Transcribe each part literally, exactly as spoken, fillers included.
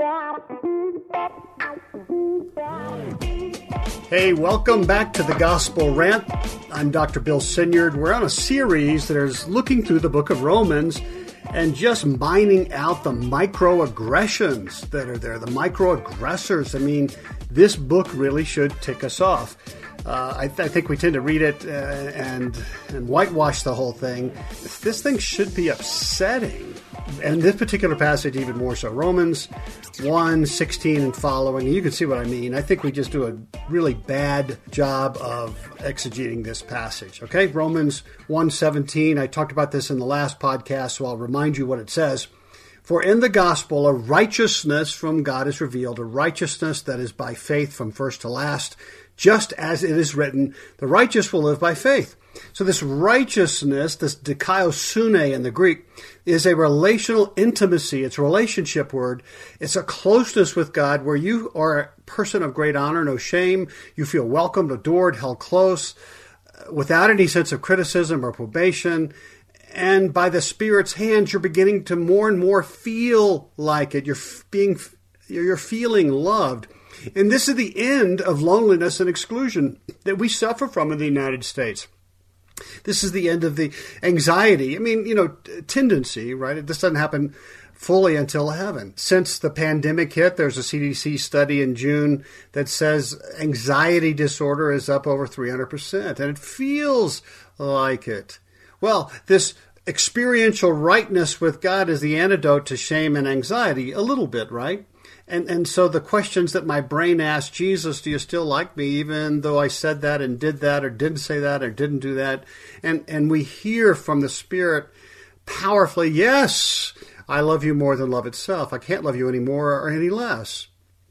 Hey, welcome back to the Gospel Rant. I'm Doctor Bill Sinyard. We're on a series that is looking through the book of Romans and just mining out the microaggressions that are there, the microaggressors. I mean, this book really should tick us off. Uh, I, th- I think we tend to read it uh, and and whitewash the whole thing. This thing should be upsetting. And this particular passage even more so. Romans one, sixteen and following. You can see what I mean. I think we just do a really bad job of exegeting this passage. Okay, Romans one, seventeen. I talked about this in the last podcast, so I'll remind you what it says. For in the gospel, a righteousness from God is revealed, a righteousness that is by faith from first to last, just as it is written, the righteous will live by faith. So this righteousness, this dikaiosune in the Greek, is a relational intimacy. It's a relationship word. It's a closeness with God where you are a person of great honor, no shame. You feel welcomed, adored, held close, without any sense of criticism or probation. And by the Spirit's hands, you're beginning to more and more feel like it. You're being, you're feeling loved. And this is the end of loneliness and exclusion that we suffer from in the United States. This is the end of the anxiety. I mean, you know, tendency, right? This doesn't happen fully until heaven. Since the pandemic hit, there's a C D C study in June that says anxiety disorder is up over three hundred percent, and it feels like it. Well, this experiential rightness with God is the antidote to shame and anxiety, a little bit, right? And and so the questions that my brain asks, Jesus, do you still like me, even though I said that and did that or didn't say that or didn't do that? And and we hear from the Spirit powerfully, yes, I love you more than love itself. I can't love you any more or any less.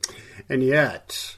And yet,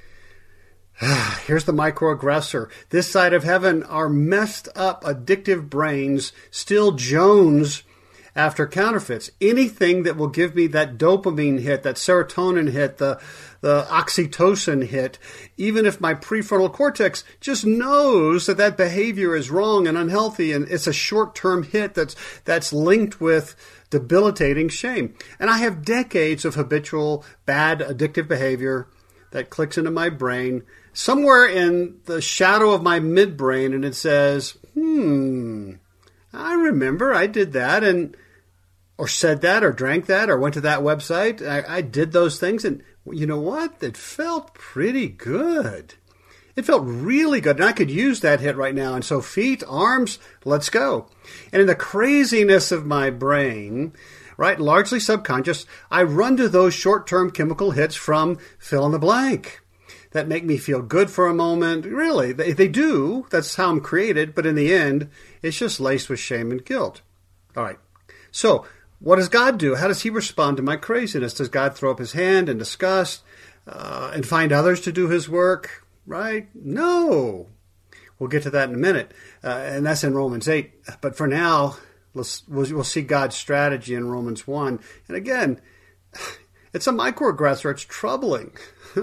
here's the microaggressor. This side of heaven, our messed up, addictive brains still Jones after counterfeits. Anything that will give me that dopamine hit, that serotonin hit, the, the oxytocin hit, even if my prefrontal cortex just knows that that behavior is wrong and unhealthy, and it's a short-term hit that's that's linked with debilitating shame. And I have decades of habitual, bad, addictive behavior that clicks into my brain, somewhere in the shadow of my midbrain, and it says, hmm, I remember I did that, and or said that, or drank that, or went to that website. I, I did those things, and you know what? It felt pretty good. It felt really good, and I could use that hit right now. And so feet, arms, let's go. And in the craziness of my brain, right, largely subconscious, I run to those short-term chemical hits from fill in the blank that make me feel good for a moment. Really, they, they do. That's how I'm created. But in the end, it's just laced with shame and guilt. All right. So what does God do? How does he respond to my craziness? Does God throw up his hand in disgust uh, and find others to do his work? Right? No. We'll get to that in a minute. Uh, and that's in Romans eight. But for now, let's, we'll, we'll see God's strategy in Romans one. And again, it's a microaggressor. It's troubling.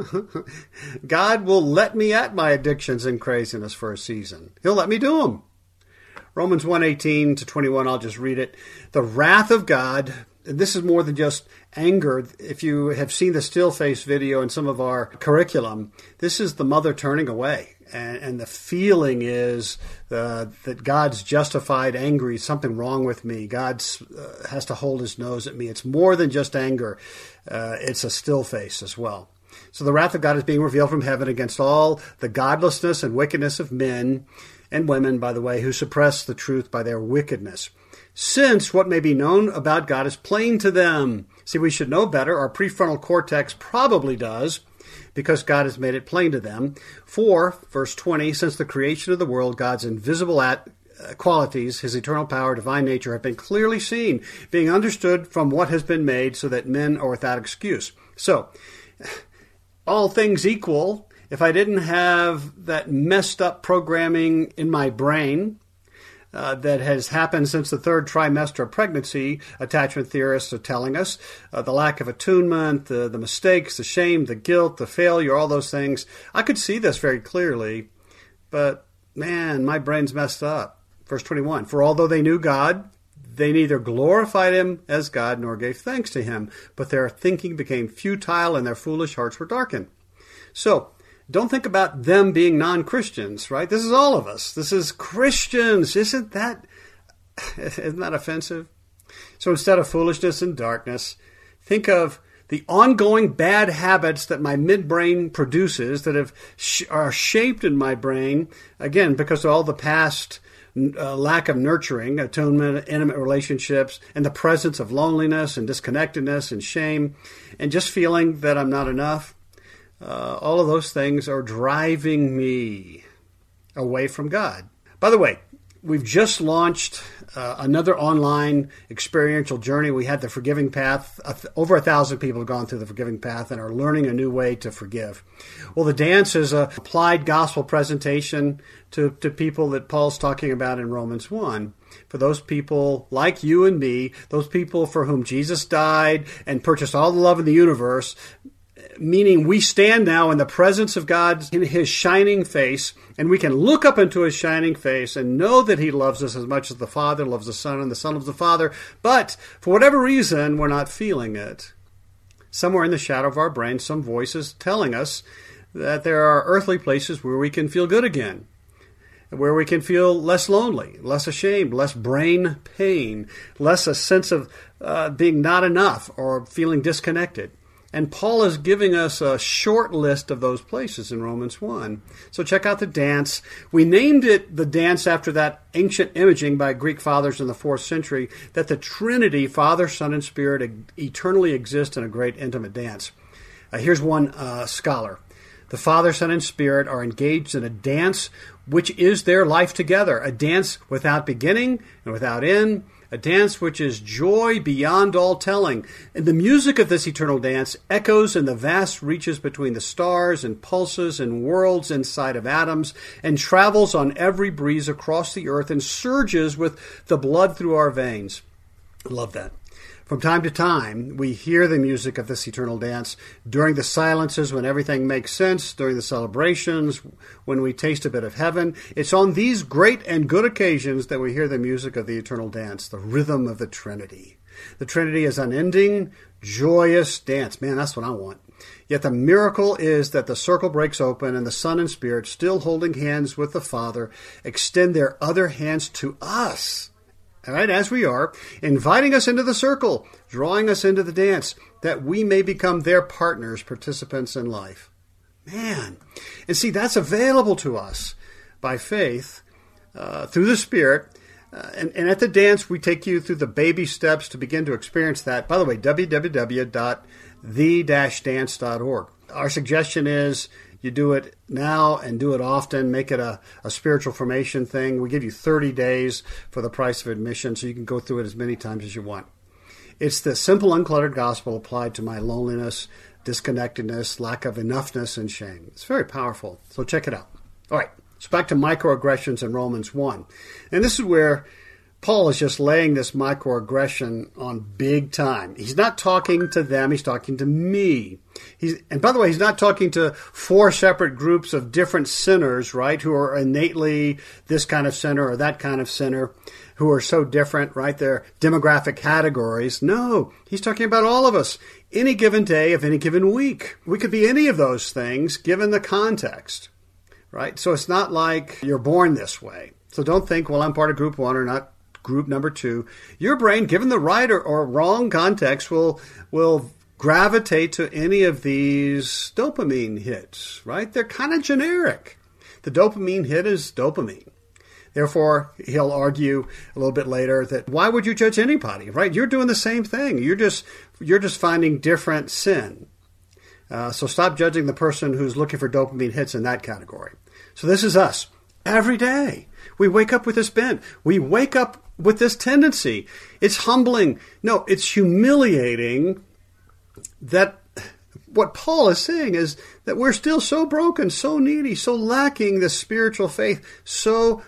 God will let me at my addictions and craziness for a season. He'll let me do them. Romans one, eighteen to twenty-one, I'll just read it. The wrath of God, and this is more than just anger. If you have seen the still face video in some of our curriculum, this is the mother turning away. And, and the feeling is uh, that God's justified angry, something wrong with me. God uh, has to hold his nose at me. It's more than just anger. Uh, it's a still face as well. So the wrath of God is being revealed from heaven against all the godlessness and wickedness of men and women, by the way, who suppress the truth by their wickedness. Since what may be known about God is plain to them. See, we should know better. Our prefrontal cortex probably does, because God has made it plain to them. For, verse twenty, since the creation of the world, God's invisible at, uh, qualities, his eternal power, divine nature, have been clearly seen, being understood from what has been made, so that men are without excuse. So, all things equal, if I didn't have that messed up programming in my brain uh, that has happened since the third trimester of pregnancy, attachment theorists are telling us, uh, the lack of attunement, the, the mistakes, the shame, the guilt, the failure, all those things, I could see this very clearly, but man, my brain's messed up. Verse twenty-one, for although they knew God, They neither glorified him as God nor gave thanks to him, but their thinking became futile and their foolish hearts were darkened. So, don't think about them being non-Christians, right? This is all of us. This is Christians. Isn't that, isn't that offensive? So instead of foolishness and darkness, think of the ongoing bad habits that my midbrain produces that have sh- are shaped in my brain, again, because of all the past uh, lack of nurturing, atonement, intimate relationships, and the presence of loneliness and disconnectedness and shame, and just feeling that I'm not enough. Uh, all of those things are driving me away from God. By the way, we've just launched uh, another online experiential journey. We had the Forgiving Path. Uh, over a thousand people have gone through the Forgiving Path and are learning a new way to forgive. Well, the dance is a applied gospel presentation to, to people that Paul's talking about in Romans one. For those people like you and me, those people for whom Jesus died and purchased all the love in the universe, meaning we stand now in the presence of God in his shining face, and we can look up into his shining face and know that he loves us as much as the Father loves the Son and the Son loves the Father. But for whatever reason, we're not feeling it. Somewhere in the shadow of our brain, some voice is telling us that there are earthly places where we can feel good again, where we can feel less lonely, less ashamed, less brain pain, less a sense of uh, being not enough or feeling disconnected. And Paul is giving us a short list of those places in Romans one. So check out the dance. We named it the dance after that ancient imaging by Greek fathers in the fourth century that the Trinity, Father, Son, and Spirit, eternally exist in a great intimate dance. Uh, here's one uh, scholar. The Father, Son, and Spirit are engaged in a dance which is their life together, a dance without beginning and without end, a dance which is joy beyond all telling. And the music of this eternal dance echoes in the vast reaches between the stars and pulses and worlds inside of atoms and travels on every breeze across the earth and surges with the blood through our veins. I love that. From time to time, we hear the music of this eternal dance during the silences when everything makes sense, during the celebrations, when we taste a bit of heaven. It's on these great and good occasions that we hear the music of the eternal dance, the rhythm of the Trinity. The Trinity is unending, joyous dance. Man, that's what I want. Yet the miracle is that the circle breaks open and the Son and Spirit, still holding hands with the Father, extend their other hands to us. All right, as we are, inviting us into the circle, drawing us into the dance, that we may become their partners, participants in life. Man, and see, that's available to us by faith uh, through the Spirit. Uh, and, and at the dance, we take you through the baby steps to begin to experience that. By the way, w w w dot the dash dance dot org. Our suggestion is you do it now and do it often. Make it a, a spiritual formation thing. We give you thirty days for the price of admission, so you can go through it as many times as you want. It's the simple, uncluttered gospel applied to my loneliness, disconnectedness, lack of enoughness, and shame. It's very powerful, so check it out. All right, so back to microaggressions in Romans one. And this is where Paul is just laying this microaggression on big time. He's not talking to them, he's talking to me. He's, and by the way, he's not talking to four separate groups of different sinners, right, who are innately this kind of sinner or that kind of sinner, who are so different, right? They're demographic categories. No, he's talking about all of us. Any given day of any given week. We could be any of those things given the context, right? So it's not like you're born this way. So don't think, well, I'm part of group one or not group number two. Your brain, given the right or, or wrong context, will will gravitate to any of these dopamine hits, right? They're kind of generic. The dopamine hit is dopamine. Therefore, he'll argue a little bit later that why would you judge anybody, right? You're doing the same thing. You're just you're just finding different sin. Uh, so stop judging the person who's looking for dopamine hits in that category. So this is us. Every day, we wake up with this bent. We wake up with this tendency. It's humbling. No, it's humiliating that what Paul is saying is that we're still so broken, so needy, so lacking the spiritual faith, so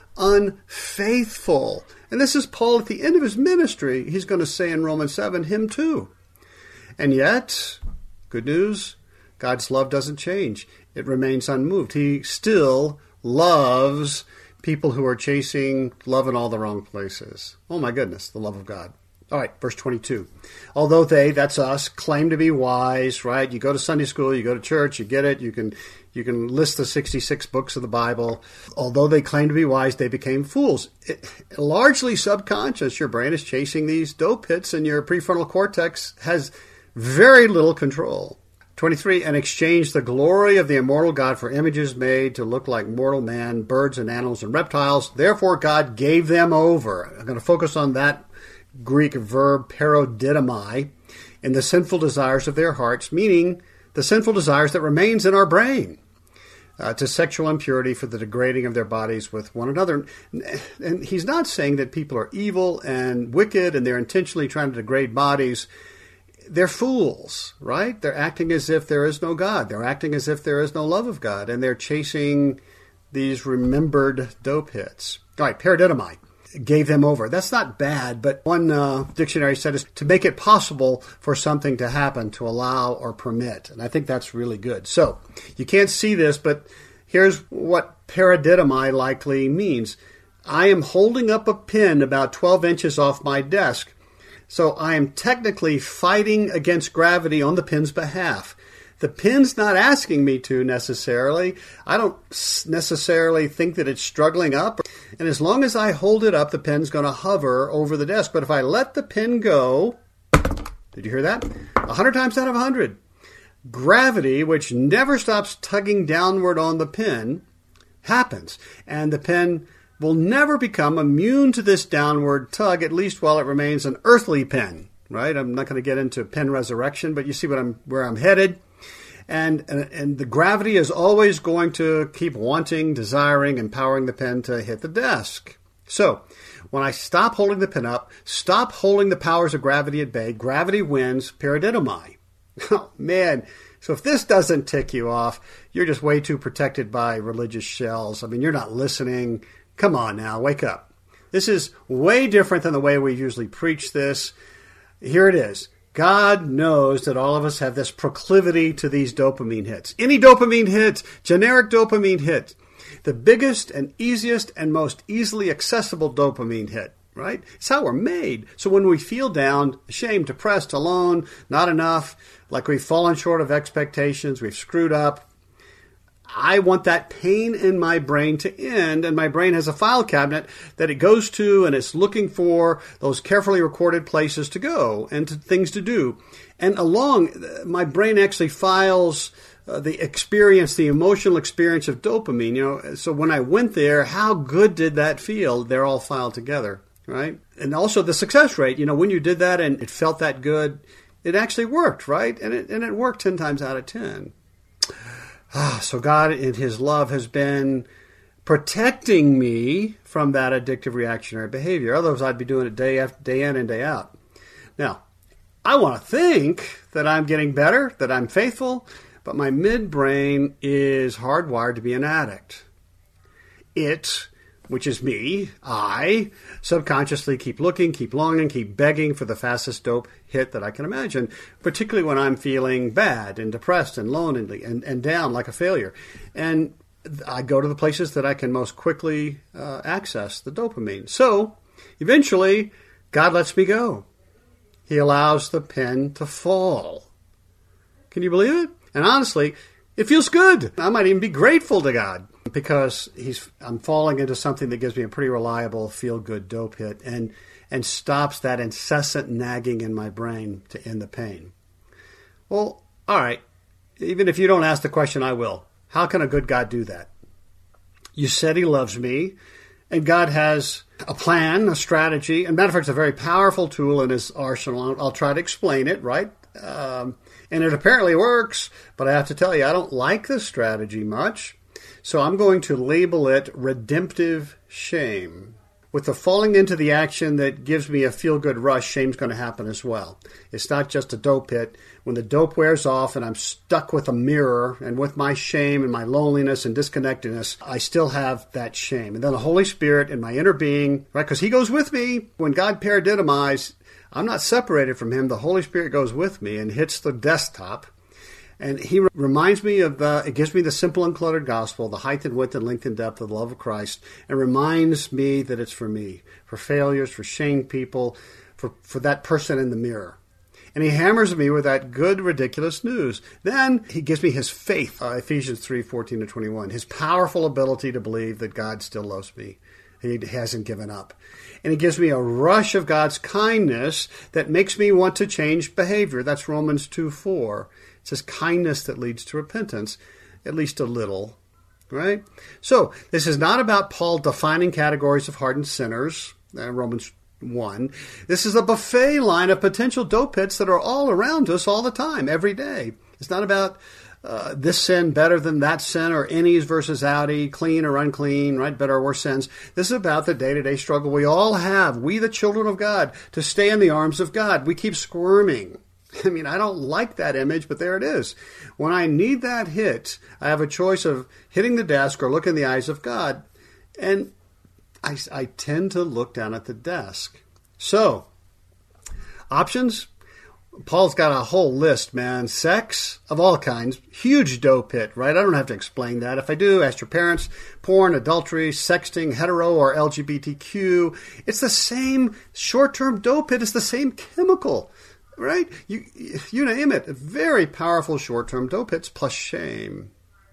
unfaithful. And this is Paul at the end of his ministry. He's going to say in Romans seven, him too. And yet, good news, God's love doesn't change. It remains unmoved. He still loves people who are chasing love in all the wrong places. Oh my goodness, the love of God. All right, verse twenty-two. Although they, that's us, claim to be wise, right? You go to Sunday school, you go to church, you get it, you can you can list the sixty-six books of the Bible. Although they claim to be wise, they became fools. It, largely subconscious, your brain is chasing these dope hits, and your prefrontal cortex has very little control. twenty-three, and exchanged the glory of the immortal God for images made to look like mortal man, birds and animals and reptiles. Therefore God gave them over. I'm going to focus on that Greek verb paradidomai, in the sinful desires of their hearts, meaning the sinful desires that remains in our brain, uh, to sexual impurity for the degrading of their bodies with one another. And he's not saying that people are evil and wicked and they're intentionally trying to degrade bodies. They're fools, right? They're acting as if there is no God. They're acting as if there is no love of God, and they're chasing these remembered dope hits. All right, paradidomai. Gave them over. That's not bad, but one uh, dictionary said is to make it possible for something to happen, to allow or permit. And I think that's really good. So you can't see this, but here's what paradidomai likely means. I am holding up a pin about twelve inches off my desk, so I am technically fighting against gravity on the pin's behalf. The pin's not asking me to necessarily. I don't necessarily think that it's struggling up. And as long as I hold it up, the pin's going to hover over the desk. But if I let the pin go, did you hear that? A hundred times out of a hundred, gravity, which never stops tugging downward on the pin, happens. And the pin will never become immune to this downward tug, at least while it remains an earthly pin, right? I'm not going to get into pin resurrection, but you see what I'm where I'm headed. And, and and the gravity is always going to keep wanting, desiring, empowering the pen to hit the desk. So when I stop holding the pen up, stop holding the powers of gravity at bay, gravity wins paradidomai. Oh, man. So if this doesn't tick you off, you're just way too protected by religious shells. I mean, you're not listening. Come on now, wake up. This is way different than the way we usually preach this. Here it is. God knows that all of us have this proclivity to these dopamine hits. Any dopamine hit, generic dopamine hit, the biggest and easiest and most easily accessible dopamine hit, right? It's how we're made. So when we feel down, ashamed, depressed, alone, not enough, like we've fallen short of expectations, we've screwed up, I want that pain in my brain to end, and my brain has a file cabinet that it goes to, and it's looking for those carefully recorded places to go and to, things to do. And along, my brain actually files uh, the experience, the emotional experience of dopamine. You know, so when I went there, how good did that feel? They're all filed together, right? And also the success rate. You know, when you did that and it felt that good, it actually worked, right? And it and it worked ten times out of ten. Ah, so God, in His love, has been protecting me from that addictive reactionary behavior. Otherwise, I'd be doing it day after day in and day out. Now, I want to think that I'm getting better, that I'm faithful, but my midbrain is hardwired to be an addict. It, which is me, I, subconsciously keep looking, keep longing, keep begging for the fastest dope hit that I can imagine, particularly when I'm feeling bad and depressed and lonely and, and down like a failure. And I go to the places that I can most quickly uh, access the dopamine. So eventually, God lets me go. He allows the pen to fall. Can you believe it? And honestly, it feels good. I might even be grateful to God because he's I'm falling into something that gives me a pretty reliable, feel-good dope hit and and stops that incessant nagging in my brain to end the pain. Well, all right. Even if you don't ask the question, I will. How can a good God do that? You said He loves me, and God has a plan, a strategy. And matter of fact, it's a very powerful tool in His arsenal. I'll, I'll try to explain it, right? Um, and it apparently works, but I have to tell you, I don't like this strategy much. So I'm going to label it redemptive shame. With the falling into the action that gives me a feel-good rush, shame's going to happen as well. It's not just a dope hit. When the dope wears off and I'm stuck with a mirror and with my shame and my loneliness and disconnectedness, I still have that shame. And then the Holy Spirit in my inner being, right, because He goes with me. When God paradidomized, I'm not separated from Him. The Holy Spirit goes with me and hits the desktop. And he reminds me of the, it gives me the simple uncluttered gospel, the height and width and length and depth of the love of Christ, and reminds me that it's for me, for failures, for shamed people, for, for that person in the mirror. And he hammers me with that good, ridiculous news. Then he gives me his faith, uh, Ephesians three, fourteen to twenty-one, his powerful ability to believe that God still loves me. He hasn't given up. And he gives me a rush of God's kindness that makes me want to change behavior. That's Romans two, four. It's his kindness that leads to repentance, at least a little, right? So this is not about Paul defining categories of hardened sinners, uh, Romans one. This is a buffet line of potential dope pits that are all around us all the time, every day. It's not about uh, this sin better than that sin, or innies versus outie, clean or unclean, right, better or worse sins. This is about the day-to-day struggle we all have, we the children of God, to stay in the arms of God. We keep squirming. I mean, I don't like that image, but there it is. When I need that hit, I have a choice of hitting the desk or look in the eyes of God. And I, I tend to look down at the desk. So, options? Paul's got a whole list, man. Sex of all kinds. Huge dope pit, right? I don't have to explain that. If I do, ask your parents. Porn, adultery, sexting, hetero or L G B T Q. It's the same short-term dope pit. It's the same chemical. Right? You you name it. Very powerful short-term dope hits plus shame.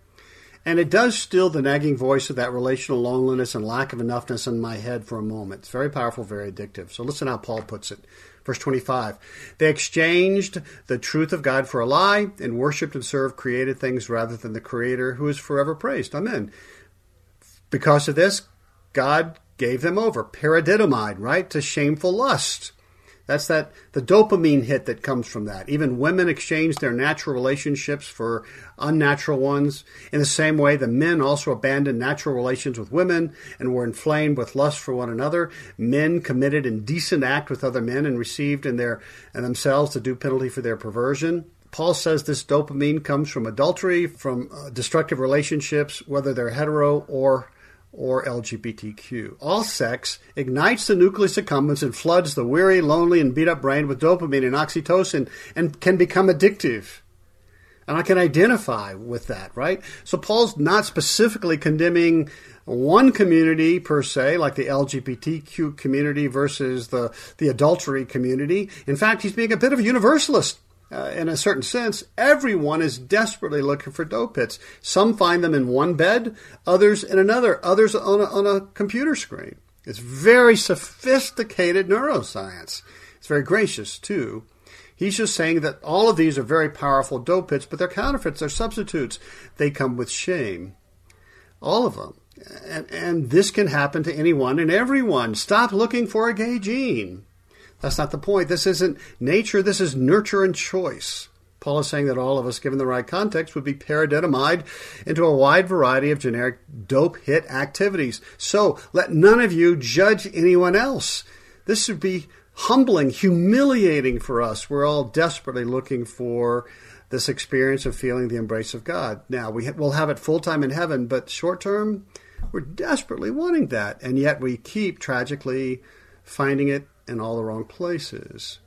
And it does still the nagging voice of that relational loneliness and lack of enoughness in my head for a moment. It's very powerful, very addictive. So listen how Paul puts it. Verse twenty-five. They exchanged the truth of God for a lie and worshipped and served created things rather than the Creator who is forever praised. Amen. Because of this, God gave them over. Paradidomide, right? To shameful lust. That's that the dopamine hit that comes from that. Even women exchange their natural relationships for unnatural ones. In the same way, the men also abandoned natural relations with women and were inflamed with lust for one another. Men committed indecent act with other men and received in their in themselves the due penalty for their perversion. Paul says this dopamine comes from adultery, from uh, destructive relationships, whether they're hetero or or L G B T Q. All sex ignites the nucleus accumbens and floods the weary, lonely, and beat-up brain with dopamine and oxytocin and can become addictive. And I can identify with that, right? So Paul's not specifically condemning one community per se, like the L G B T Q community versus the, the adultery community. In fact, he's being a bit of a universalist. Uh, in a certain sense, everyone is desperately looking for dope hits. Some find them in one bed, others in another, others on a, on a computer screen. It's very sophisticated neuroscience. It's very gracious, too. He's just saying that all of these are very powerful dope hits, but they're counterfeits, they're substitutes. They come with shame. All of them. And, and this can happen to anyone and everyone. Stop looking for a gay gene. That's not the point. This isn't nature. This is nurture and choice. Paul is saying that all of us, given the right context, would be paradidomide into a wide variety of generic dope hit activities. So let none of you judge anyone else. This should be humbling, humiliating for us. We're all desperately looking for this experience of feeling the embrace of God. Now, we ha- we'll have it full-time in heaven, but short-term, we're desperately wanting that. And yet we keep tragically finding it in all the wrong places.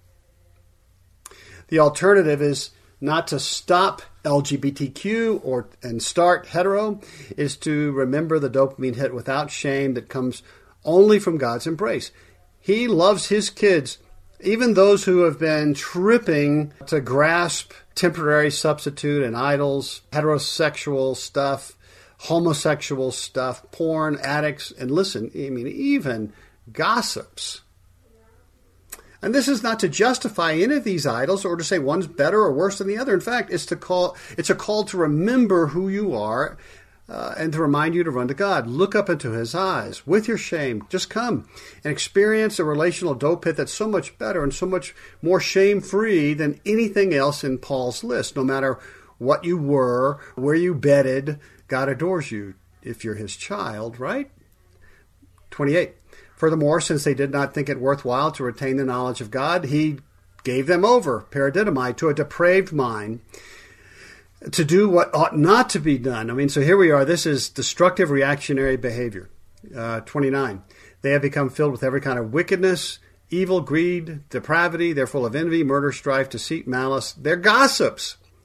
The alternative is not to stop L G B T Q or and start hetero, is to remember the dopamine hit without shame that comes only from God's embrace. He loves his kids, even those who have been tripping to grasp temporary substitute and idols, heterosexual stuff, homosexual stuff, porn, addicts, and listen, I mean, even gossips. And this is not to justify any of these idols or to say one's better or worse than the other. In fact, it's to call. It's a call to remember who you are uh, and to remind you to run to God. Look up into his eyes with your shame. Just come and experience a relational dope pit that's so much better and so much more shame-free than anything else in Paul's list. No matter what you were, where you bedded, God adores you if you're his child, right? twenty-eight. Furthermore, since they did not think it worthwhile to retain the knowledge of God, he gave them over, paradidomide, to a depraved mind, to do what ought not to be done. I mean, so here we are. This is destructive reactionary behavior. Uh, twenty-nine. They have become filled with every kind of wickedness, evil, greed, depravity. They're full of envy, murder, strife, deceit, malice. They're gossips,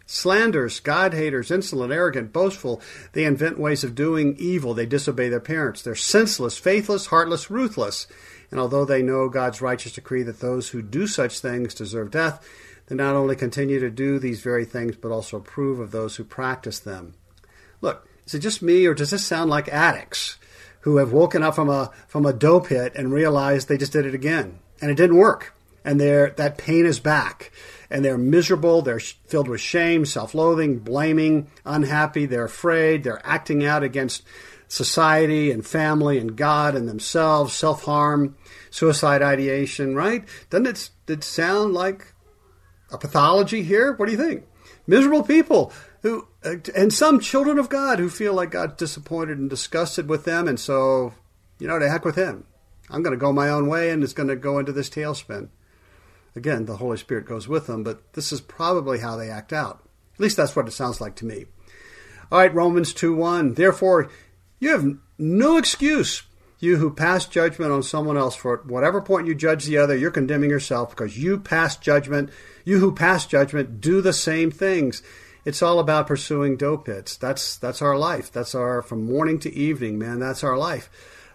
Slanders, God-haters, insolent, arrogant, boastful. They invent ways of doing evil. They disobey their parents. They're senseless, faithless, heartless, ruthless. And although they know God's righteous decree that those who do such things deserve death, they not only continue to do these very things, but also approve of those who practice them. Look, is it just me, or does this sound like addicts who have woken up from a from a dope hit and realized they just did it again, and it didn't work, and they're, that pain is back, and they're miserable, they're filled with shame, self-loathing, blaming, unhappy, they're afraid, they're acting out against society and family and God and themselves, self-harm, suicide ideation, right? Doesn't it, it sound like a pathology here? What do you think? Miserable people who, and some children of God who feel like God's disappointed and disgusted with them, and so, you know, to heck with him. I'm going to go my own way, and it's going to go into this tailspin. Again, the Holy Spirit goes with them, but this is probably how they act out. At least that's what it sounds like to me. All right, Romans two one. Therefore, you have no excuse, you who pass judgment on someone else. For at whatever point you judge the other, you're condemning yourself, because you pass judgment. You who pass judgment do the same things. It's all about pursuing dope hits. That's that's our life. That's our, from morning to evening, man, that's our life.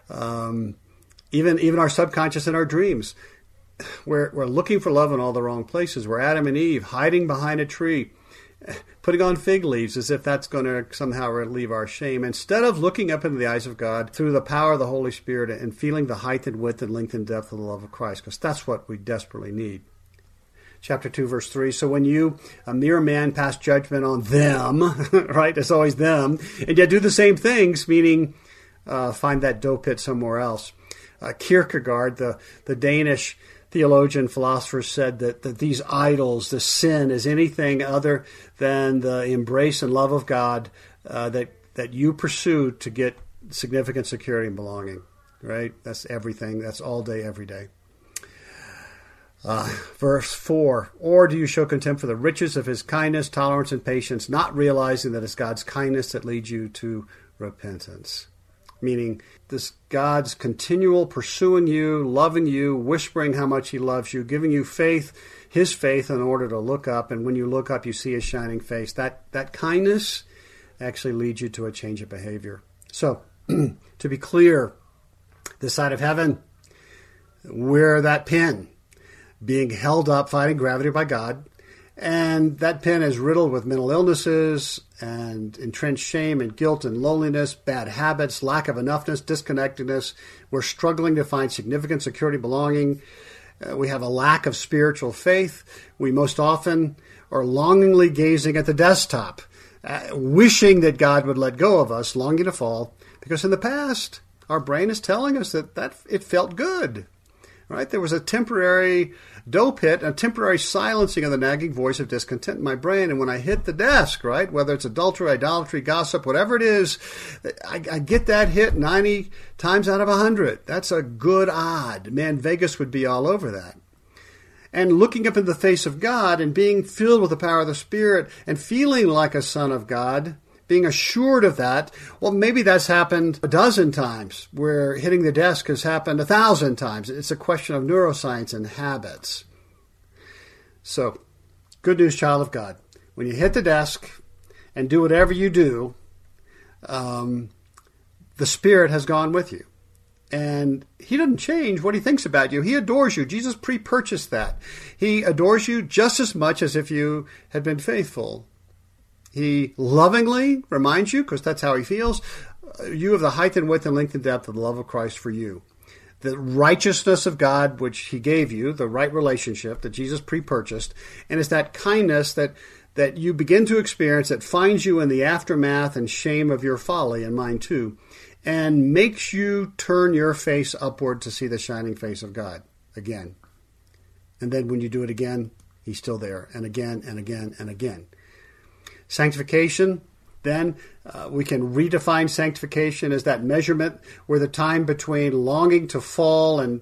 Um, even even our subconscious and our dreams. We're, we're looking for love in all the wrong places. We're Adam and Eve, hiding behind a tree, putting on fig leaves as if that's going to somehow relieve our shame, instead of looking up into the eyes of God through the power of the Holy Spirit and feeling the height and width and length and depth of the love of Christ, because that's what we desperately need. Chapter two, verse three, so when you, a mere man, pass judgment on them, right, it's always them, and yet do the same things, meaning uh, find that dope pit somewhere else. Uh, Kierkegaard, the, the Danish theologian, philosopher, said that, that these idols, the sin, is anything other than the embrace and love of God uh, that that you pursue to get significant security and belonging. Right? That's everything. That's all day, every day. Uh, verse four, or do you show contempt for the riches of his kindness, tolerance, and patience, not realizing that it's God's kindness that leads you to repentance? Meaning, this God's continual pursuing you, loving you, whispering how much he loves you, giving you faith, his faith, in order to look up. And when you look up, you see his shining face. That that kindness actually leads you to a change of behavior. So, to be clear, this side of heaven, we're that pin being held up, fighting gravity by God. And that pin is riddled with mental illnesses and entrenched shame and guilt and loneliness, bad habits, lack of enoughness, disconnectedness. We're struggling to find significant security, belonging. Uh, we have a lack of spiritual faith. We most often are longingly gazing at the desktop, uh, wishing that God would let go of us, longing to fall, because in the past, our brain is telling us that, that it felt good. Right? There was a temporary dope hit, a temporary silencing of the nagging voice of discontent in my brain. And when I hit the desk, right, whether it's adultery, idolatry, gossip, whatever it is, I, I get that hit ninety times out of one hundred. That's a good odd. Man, Vegas would be all over that. And looking up in the face of God and being filled with the power of the Spirit and feeling like a son of God, being assured of that, well, maybe that's happened a dozen times, where hitting the desk has happened a thousand times. It's a question of neuroscience and habits. So, good news, child of God. When you hit the desk and do whatever you do, um, the Spirit has gone with you. And he doesn't change what he thinks about you. He adores you. Jesus pre-purchased that. He adores you just as much as if you had been faithful. He lovingly reminds you, because that's how he feels, you have the height and width and length and depth of the love of Christ for you. The righteousness of God, which he gave you, the right relationship that Jesus pre-purchased, and it's that kindness that, that you begin to experience that finds you in the aftermath and shame of your folly, and mine too, and makes you turn your face upward to see the shining face of God again. And then when you do it again, he's still there, and again, and again, and again. Sanctification, then uh, we can redefine sanctification as that measurement where the time between longing to fall and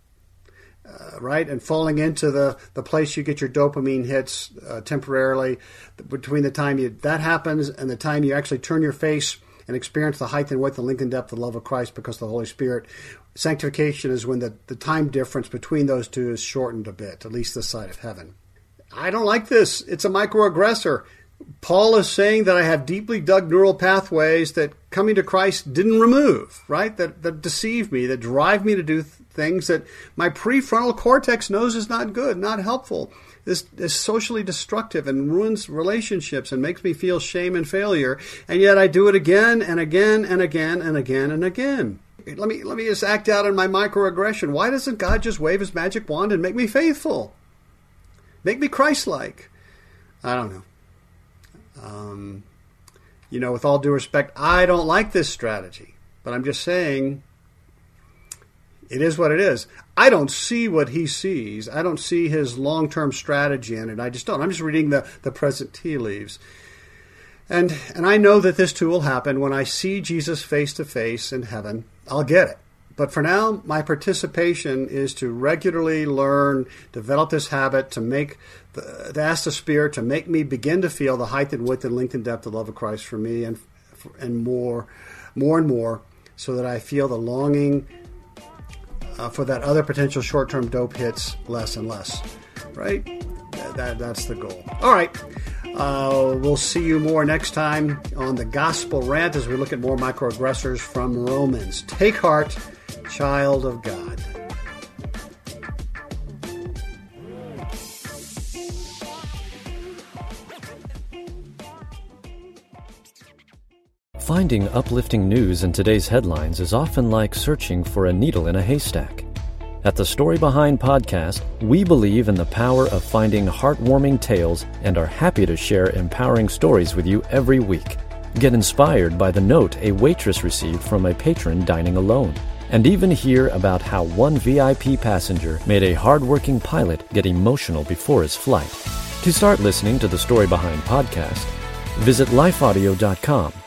uh, right and falling into the, the place you get your dopamine hits uh, temporarily, between the time you, that happens and the time you actually turn your face and experience the height and width and length and depth of the love of Christ because of the Holy Spirit. Sanctification is when the, the time difference between those two is shortened a bit, at least this side of heaven. I don't like this. It's a microaggressor. Paul is saying that I have deeply dug neural pathways that coming to Christ didn't remove, right? That, that deceive me, that drive me to do th- things that my prefrontal cortex knows is not good, not helpful. This is socially destructive and ruins relationships and makes me feel shame and failure. And yet I do it again and again and again and again and again. Let me, let me just act out in my microaggression. Why doesn't God just wave his magic wand and make me faithful? Make me Christ-like? I don't know. Um, you know, with all due respect, I don't like this strategy, but I'm just saying it is what it is. I don't see what he sees. I don't see his long-term strategy in it. I just don't. I'm just reading the, the present tea leaves. And, and I know that this too will happen when I see Jesus face to face in heaven. I'll get it. But for now, my participation is to regularly learn, develop this habit, to make, the, to ask the Spirit to make me begin to feel the height and width and length and depth of love of Christ for me, and and more, more and more, so that I feel the longing uh, for that other potential short-term dope hits less and less. Right? That, that that's the goal. All right. Uh, we'll see you more next time on the Gospel Rant as we look at more microaggressors from Romans. Take heart, child of God. Finding uplifting news in today's headlines is often like searching for a needle in a haystack. At the Story Behind podcast, we believe in the power of finding heartwarming tales and are happy to share empowering stories with you every week. Get inspired by the note a waitress received from a patron dining alone, and even hear about how one V I P passenger made a hardworking pilot get emotional before his flight. To start listening to the Story Behind podcast, visit life audio dot com